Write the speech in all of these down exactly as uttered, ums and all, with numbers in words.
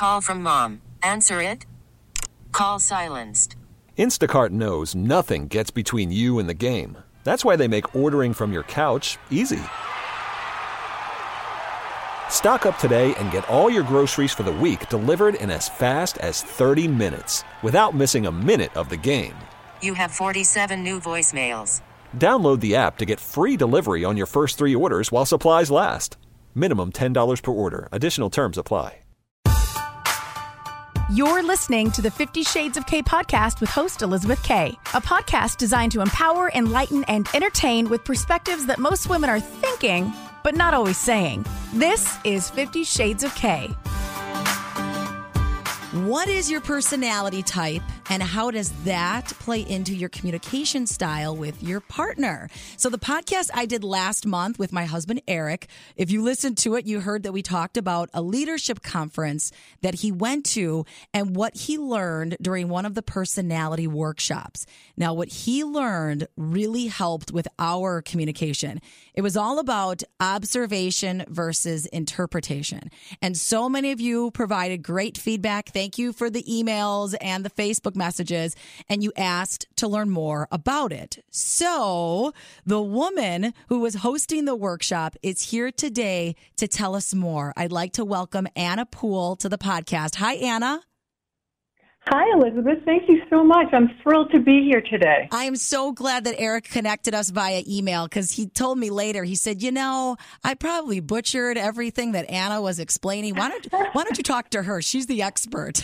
call from mom. Answer it. Call silenced. Instacart knows nothing gets between you and the game. That's why they make ordering from your couch easy. Stock up today and get all your groceries for the week delivered in as fast as thirty minutes without missing a minute of the game. You have forty-seven new voicemails. Download the app to get free delivery on your first three orders while supplies last. Minimum ten dollars per order. Additional terms apply. You're listening to the Fifty Shades of K podcast with host Elizabeth K, a podcast designed to empower, enlighten, and entertain with perspectives that most women are thinking, but not always saying. This is Fifty Shades of K. What is your personality type, and how does that play into your communication style with your partner? So the podcast I did last month with my husband, Eric, if you listened to it, you heard that we talked about a leadership conference that he went to and what he learned during one of the personality workshops. Now, what he learned really helped with our communication. It was all about observation versus interpretation. And so many of you provided great feedback. Thank you for the emails and the Facebook messages. And you asked to learn more about it. So the woman who was hosting the workshop is here today to tell us more. I'd like to welcome Anna Poole to the podcast. Hi, Anna. Hi, Elizabeth. Thank you so much. I'm thrilled to be here today. I am so glad that Eric connected us via email because he told me later, he said, you know, I probably butchered everything that Anna was explaining. Why don't, why don't you talk to her? She's the expert.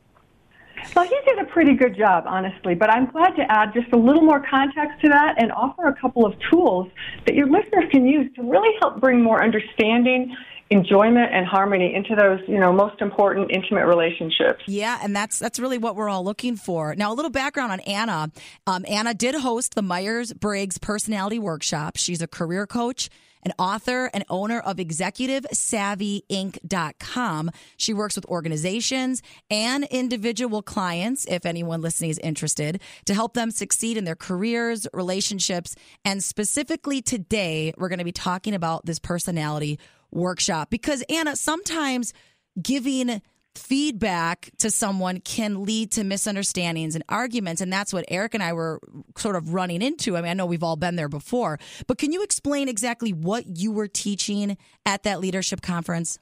Well, he did a pretty good job, honestly, but I'm glad to add just a little more context to that and offer a couple of tools that your listeners can use to really help bring more understanding, enjoyment, and harmony into those, you know, most important intimate relationships. Yeah, and that's that's really what we're all looking for. Now, a little background on Anna. Um, Anna did host the Myers-Briggs Personality Workshop. She's a career coach, an author, and owner of executive savvy inc dot com. She works with organizations and individual clients, if anyone listening is interested, to help them succeed in their careers, relationships, and specifically today, we're going to be talking about this personality workshop because, Anna, sometimes giving feedback to someone can lead to misunderstandings and arguments, and that's what Eric and I were sort of running into. I mean, I know we've all been there before, but can you explain exactly what you were teaching at that leadership conference?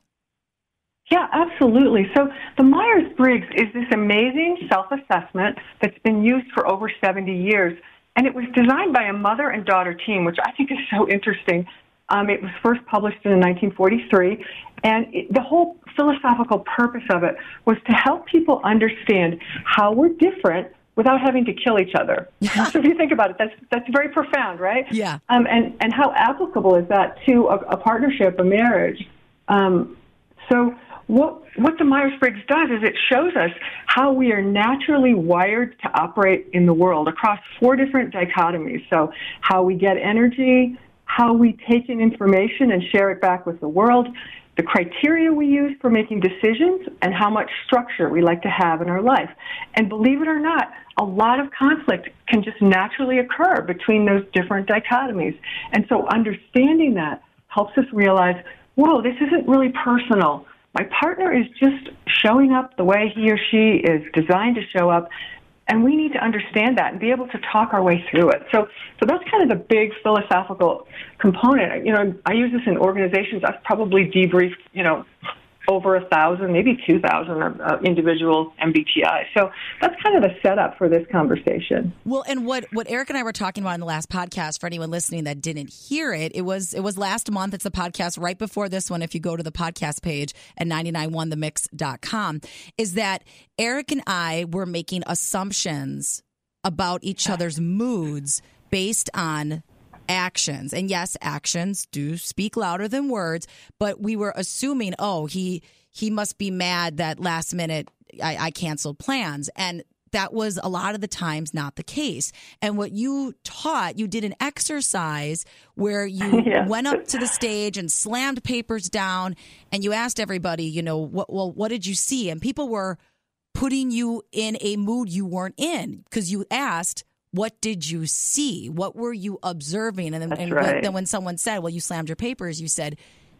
Yeah, absolutely. So the Myers-Briggs is this amazing self-assessment that's been used for over seventy years, and it was designed by a mother and daughter team, which I think is so interesting. Um, it was first published in nineteen forty-three, and it, the whole philosophical purpose of it was to help people understand how we're different without having to kill each other. So if you think about it, that's that's very profound, right? Yeah. Um, and, and how applicable is that to a, a partnership, a marriage? Um, so what what the Myers-Briggs does is it shows us how we are naturally wired to operate in the world across four different dichotomies. So how we get energy, how we take in information and share it back with the world, the criteria we use for making decisions, and how much structure we like to have in our life. And believe it or not, a lot of conflict can just naturally occur between those different dichotomies. And so understanding that helps us realize, whoa, this isn't really personal. My partner is just showing up the way he or she is designed to show up, and we need to understand that and be able to talk our way through it. So so that's kind of the big philosophical component. You know, I use this in organizations. I've probably debriefed, you know, over a thousand, maybe two thousand uh, individual M B T I. So that's kind of the setup for this conversation. Well, and what, what Eric and I were talking about in the last podcast, for anyone listening that didn't hear it, it was it was last month. It's a podcast right before this one. If you go to the podcast page at nine nine one the mix dot com, is that Eric and I were making assumptions about each other's moods based on actions. And yes, actions do speak louder than words, but we were assuming, oh, he he must be mad that last minute I, I canceled plans. And that was a lot of the times not the case. And what you taught, you did an exercise where you yeah. went up to the stage and slammed papers down and you asked everybody, you know, what, well, what did you see? And people were putting you in a mood you weren't in because you asked, what did you see? What were you observing? And then, and right. then when someone said, well, you slammed your papers, you said,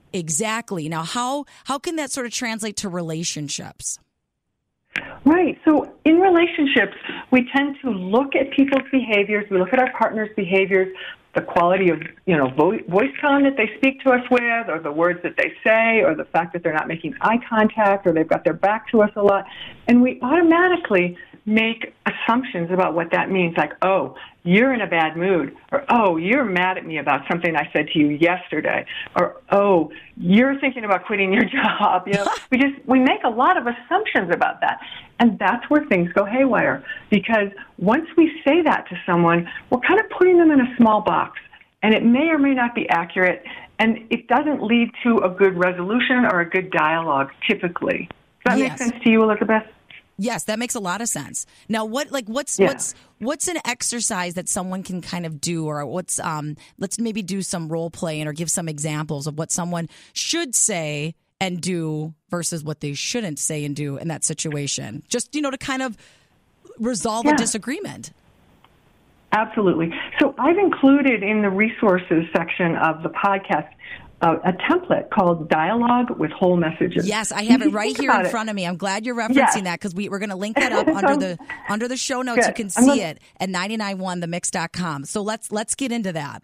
Exactly. Now, how how can that sort of translate to relationships? Right. So in relationships, we tend to look at people's behaviors. We look at our partner's behaviors, the quality of, you know, vo- voice tone that they speak to us with, or the words that they say, or the fact that they're not making eye contact, or they've got their back to us a lot. And we automatically make assumptions about what that means, like, oh, you're in a bad mood, or, oh, you're mad at me about something I said to you yesterday, or, oh, you're thinking about quitting your job. You know, we just, we make a lot of assumptions about that. And that's where things go haywire, because once we say that to someone, we're kind of putting them in a small box, and it may or may not be accurate, and it doesn't lead to a good resolution or a good dialogue, typically. Does that Yes. make sense to you, Elizabeth? Yes, that makes a lot of sense. Now, what like what's Yeah. what's what's an exercise that someone can kind of do, or what's um let's maybe do some role playing or give some examples of what someone should say and do versus what they shouldn't say and do in that situation. Just, you know, to kind of resolve Yeah. a disagreement. Absolutely. So I've included in the resources section of the podcast uh, a template called Dialogue with Whole Messages. Yes, I have If it you right think here about in it- front of me. I'm glad you're referencing Yes. that, because we, we're going to link that up under the under the show notes. Good. You can I'm see gonna- it at nine nine one the mix dot com. So let's let's get into that.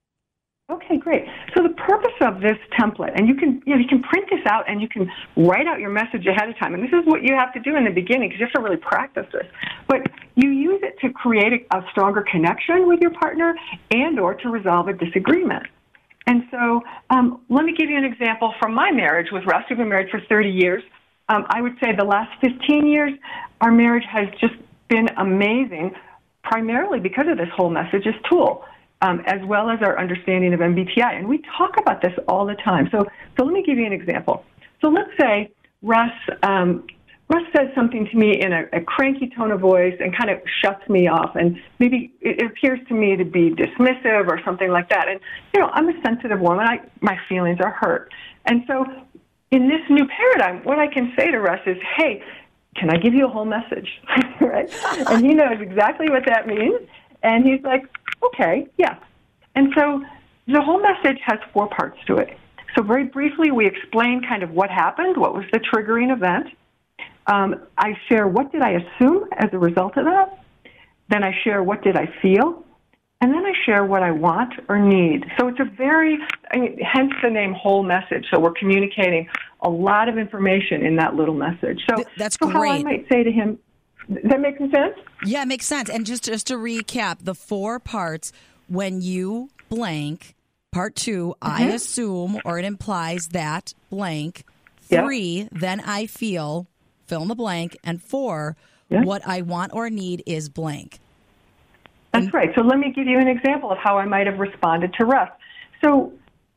Okay, great. So the purpose of this template, and you can you know you can print this out and you can write out your message ahead of time. And this is what you have to do in the beginning, because you have to really practice this. But you use it to create a, a stronger connection with your partner and or to resolve a disagreement. And so um, let me give you an example from my marriage with Russ. We've been married for thirty years. Um, I would say the last fifteen years, our marriage has just been amazing, primarily because of this whole messages tool, um, as well as our understanding of M B T I. And we talk about this all the time. So, so let me give you an example. So let's say Russ, um, Russ says something to me in a, a cranky tone of voice and kind of shuts me off, and maybe it appears to me to be dismissive or something like that. And, you know, I'm a sensitive woman. I, my feelings are hurt. And so in this new paradigm, what I can say to Russ is, hey, can I give you a whole message? Right? And he knows exactly what that means. And he's like, okay, yeah. And so the whole message has four parts to it. So very briefly, we explain kind of what happened, what was the triggering event. Um, I share what did I assume as a result of that. Then I share what did I feel. And then I share what I want or need. So it's a very, I mean, hence the name whole message. So we're communicating a lot of information in that little message. So Th- that's so how I great. might say to him, does that make some sense? Yeah, it makes sense. And just just to recap, the four parts: when you blank, part two, I assume or it implies that blank. Yep. Three, then I feel, fill in the blank, and four, Yep. what I want or need is blank. That's right. So let me give you an example of how I might have responded to Russ. So,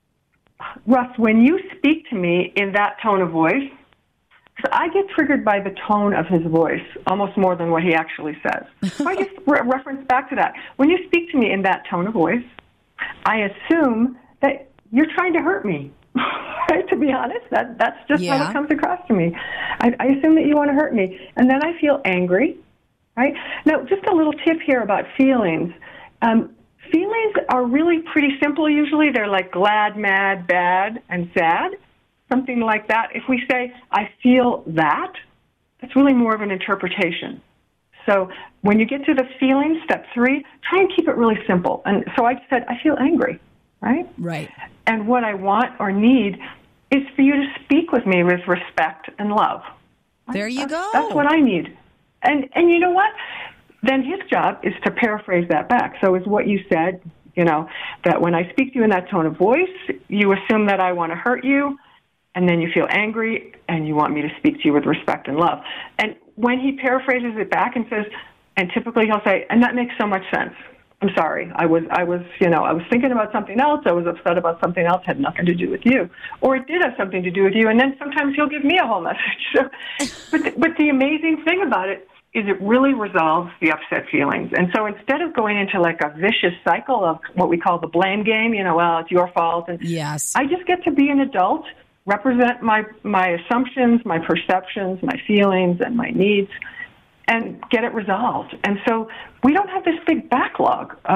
Russ, when you speak to me in that tone of voice, so I get triggered by the tone of his voice almost more than what he actually says. So I just re- reference back to that. When you speak to me in that tone of voice, I assume that you're trying to hurt me. Right? To be honest, that that's just how Yeah. it comes across to me. I, I assume that you want to hurt me, and then I feel angry. Right? Now, just a little tip here about feelings. Um, feelings are really pretty simple usually. They're like glad, mad, bad, and sad, something like that. If we say, I feel that, that's really more of an interpretation. So when you get to the feeling, step three, try and keep it really simple. And so I said, I feel angry, right? Right. And what I want or need is for you to speak with me with respect and love. There you That's- go. That's what I need. And and you know what? Then his job is to paraphrase that back. So is what you said, you know, that when I speak to you in that tone of voice, you assume that I want to hurt you, and then you feel angry, and you want me to speak to you with respect and love. And when he paraphrases it back and says, and typically he'll say, and that makes so much sense. I'm sorry. I was, I was, you know, I was thinking about something else. I was upset about something else. Had nothing to do with you, or it did have something to do with you. And then sometimes he'll give me a whole message. So, but the, but the amazing thing about it is it really resolves the upset feelings. And so instead of going into like a vicious cycle of what we call the blame game, you know, well, it's your fault, and Yes. I just get to be an adult, represent my my assumptions, my perceptions, my feelings, and my needs, and get it resolved. And so we don't have this big backlog of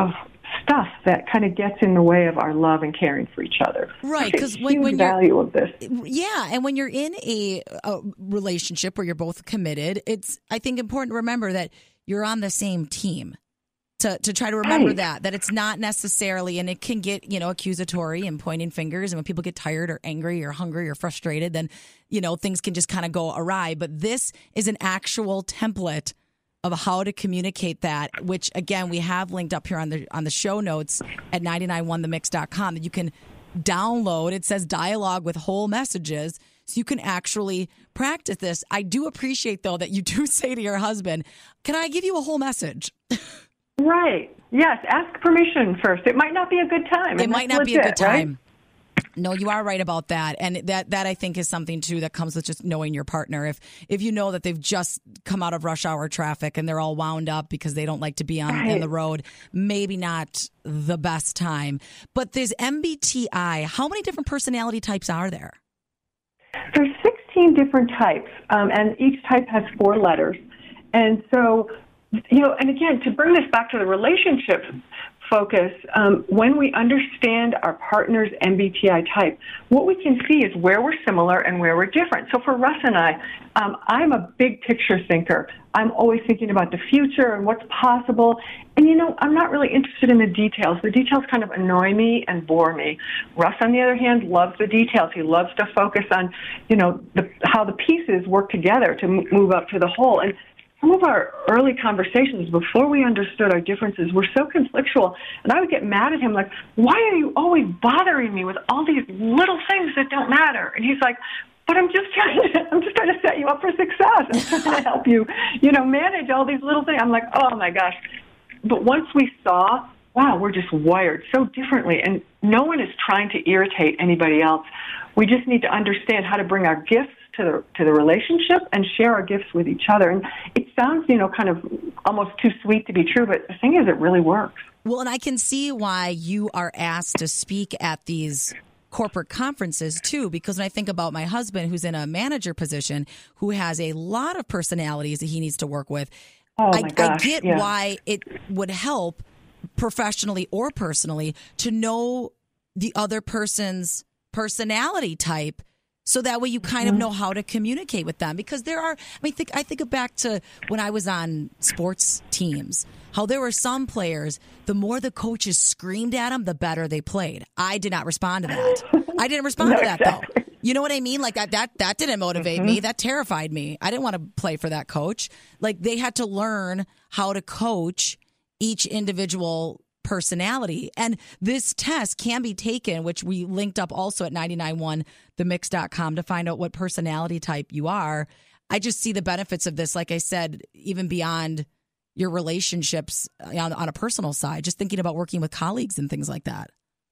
stuff that kind of gets in the way of our love and caring for each other. Right, because when, when value of this. Yeah, and when you're in a, a relationship where you're both committed, it's I think important to remember that you're on the same team. To, to try to remember right. that, that it's not necessarily, and it can get, you know, accusatory and pointing fingers. And when people get tired or angry or hungry or frustrated, then, you know, things can just kind of go awry. But this is an actual template of how to communicate that, which, again, we have linked up here on the on the show notes at nine nine one the mix dot com that you can download. It says dialogue with whole messages. So you can actually practice this. I do appreciate, though, that you do say to your husband, can I give you a whole message? Right. Yes. Ask permission first. It might not be a good time. It might not legit, be a good time. Right? No, you are right about that. And that, that I think is something, too, that comes with just knowing your partner. If if you know that they've just come out of rush hour traffic and they're all wound up because they don't like to be on right. in the road, maybe not the best time. But there's M B T I. How many different personality types are there? There's sixteen different types, um, and each type has four letters. And so, you know, and again, to bring this back to the relationship focus, um, when we understand our partner's M B T I type, what we can see is where we're similar and where we're different. So for Russ and I, um, I'm a big picture thinker. I'm always thinking about the future and what's possible. And, you know, I'm not really interested in the details. The details kind of annoy me and bore me. Russ, on the other hand, loves the details. He loves to focus on, you know, the, how the pieces work together to m- move up to the whole. And some of our early conversations before we understood our differences were so conflictual, and I would get mad at him like, why are you always bothering me with all these little things that don't matter? And he's like, but I'm just trying to, I'm just trying to set you up for success. I'm trying to help you, you know, manage all these little things. I'm like, oh my gosh. But once we saw, wow, we're just wired so differently, and no one is trying to irritate anybody else. We just need to understand how to bring our gifts to the to the relationship and share our gifts with each other. And it sounds, you know, kind of almost too sweet to be true, but the thing is, it really works. Well, and I can see why you are asked to speak at these corporate conferences, too, because when I think about my husband, who's in a manager position, who has a lot of personalities that he needs to work with, oh I, my gosh, I get yeah. why it would help professionally or personally to know the other person's personality type, so that way you kind of know how to communicate with them. Because there are, I mean, think, I think back to when I was on sports teams, how there were some players, the more the coaches screamed at them, the better they played. I did not respond to that. I didn't respond no, to that, exactly. though. You know what I mean? Like, that, that, that didn't motivate mm-hmm. me. That terrified me. I didn't want to play for that coach. Like, they had to learn how to coach each individual personality. And this test can be taken, which we linked up also at nine nine one the mix dot com to find out what personality type you are. I just see the benefits of this, like I said, even beyond your relationships on, on a personal side, just thinking about working with colleagues and things like that.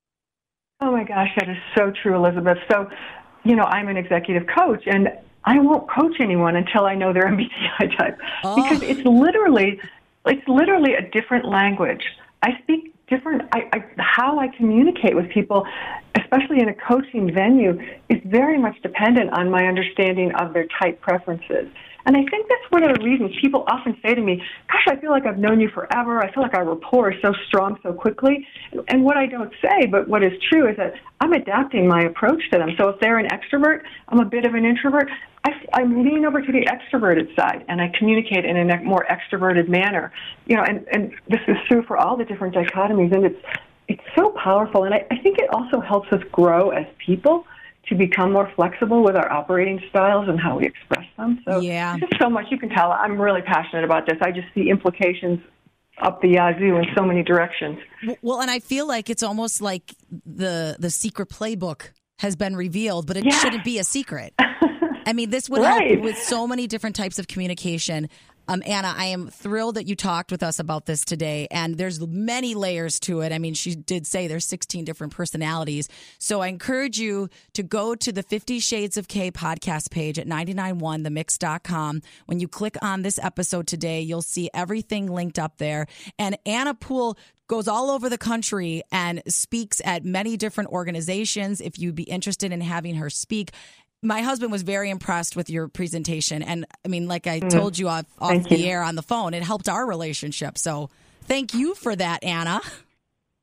Oh my gosh, that is so true, Elizabeth. So, you know, I'm an executive coach, and I won't coach anyone until I know their M B T I type, oh. because it's literally, it's literally a different language. I speak different, I, I, how I communicate with people, especially in a coaching venue, is very much dependent on my understanding of their type preferences. And I think that's one of the reasons people often say to me, gosh, I feel like I've known you forever. I feel like our rapport is so strong so quickly. And what I don't say, but what is true, is that I'm adapting my approach to them. So if they're an extrovert, I'm a bit of an introvert. I, I lean over to the extroverted side, and I communicate in a more extroverted manner. You know, and, and this is true for all the different dichotomies, and it's it's so powerful. And I, I think it also helps us grow as people, to become more flexible with our operating styles and how we express them. So yeah. there's just so much. You can tell I'm really passionate about this. I just see implications up the yazoo in so many directions. Well, and I feel like it's almost like the the secret playbook has been revealed, but it yeah. shouldn't be a secret. I mean, this would right. help with so many different types of communication. Um, Anna, I am thrilled that you talked with us about this today, and there's many layers to it. I mean, she did say there's sixteen different personalities. So I encourage you to go to the Fifty Shades of K podcast page at nine nine one the mix dot com. When you click on this episode today, you'll see everything linked up there. And Anna Poole goes all over the country and speaks at many different organizations. If you'd be interested in having her speak, my husband was very impressed with your presentation. And I mean, like I mm. told you off, off the you. air on the phone, it helped our relationship. So thank you for that, Anna.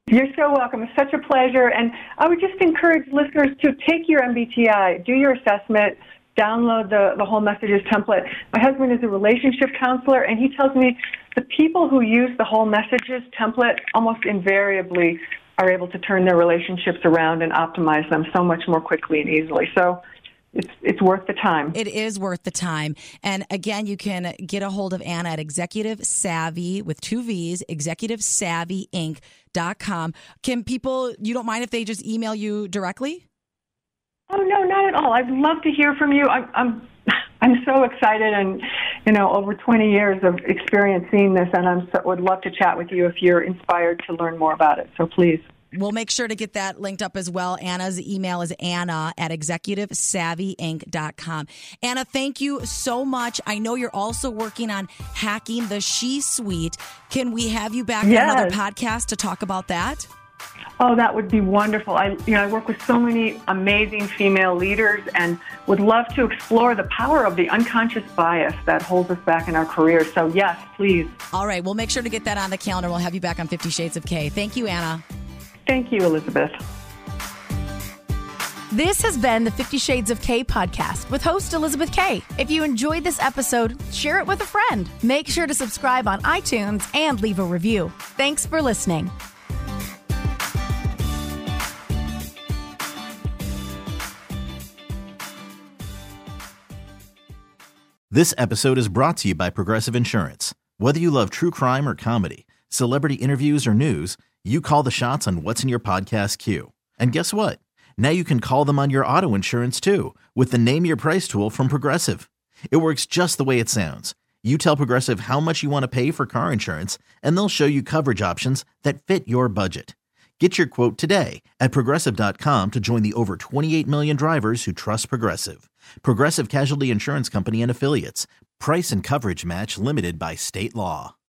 You're so welcome. It's such a pleasure. And I would just encourage listeners to take your M B T I, do your assessment, download the, the whole messages template. My husband is a relationship counselor, and he tells me the people who use the whole messages template almost invariably are able to turn their relationships around and optimize them so much more quickly and easily. So it's it's worth the time. It is worth the time. And again, you can get a hold of Anna at Executive Savvy with two V's, executive savvy inc dot com. Can people, you don't mind if they just email you directly? Oh, no, not at all. I'd love to hear from you. I'm I'm, I'm so excited, and, you know, over twenty years of experience seeing this, and I so, would love to chat with you if you're inspired to learn more about it. So please. We'll make sure to get that linked up as well. Anna's email is Anna at executive savvy inc dot com. Anna, thank you so much. I know you're also working on hacking the She Suite. Can we have you back Yes. on another podcast to talk about that? Oh, that would be wonderful. I, you know, I work with so many amazing female leaders and would love to explore the power of the unconscious bias that holds us back in our careers. So, yes, please. All right. We'll make sure to get that on the calendar. We'll have you back on Fifty Shades of K. Thank you, Anna. Thank you, Elizabeth. This has been the Fifty Shades of K podcast with host Elizabeth K. If you enjoyed this episode, share it with a friend. Make sure to subscribe on iTunes and leave a review. Thanks for listening. This episode is brought to you by Progressive Insurance. Whether you love true crime or comedy, celebrity interviews or news, you call the shots on what's in your podcast queue. And guess what? Now you can call them on your auto insurance too with the Name Your Price tool from Progressive. It works just the way it sounds. You tell Progressive how much you want to pay for car insurance, and they'll show you coverage options that fit your budget. Get your quote today at Progressive dot com to join the over twenty-eight million drivers who trust Progressive. Progressive Casualty Insurance Company and Affiliates. Price and coverage match limited by state law.